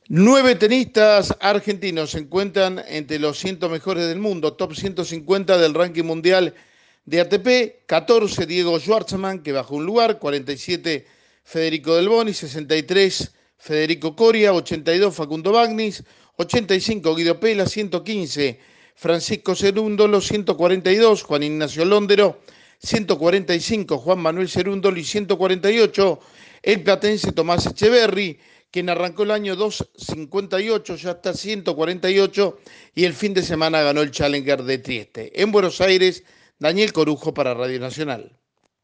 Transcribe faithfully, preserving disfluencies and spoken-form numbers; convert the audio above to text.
Nueve tenistas argentinos se encuentran entre los cien mejores del mundo, top ciento cincuenta del ranking mundial de A T P. catorce, Diego Schwartzman, que bajó un lugar. cuarenta y siete, Federico Del Boni. sesenta y tres, Federico Coria. ochenta y dos, Facundo Bagnis. ochenta y cinco, Guido Pela. ciento quince, Francisco Cerúndolo. ciento cuarenta y dos, Juan Ignacio Londero. ciento cuarenta y cinco, Juan Manuel Cerúndolo. Y ciento cuarenta y ocho, el platense Tomás Echeverry, quien arrancó el año doscientos cincuenta y ocho, ya está ciento cuarenta y ocho, y el fin de semana ganó el Challenger de Trieste. En Buenos Aires, Daniel Corujo para Radio Nacional.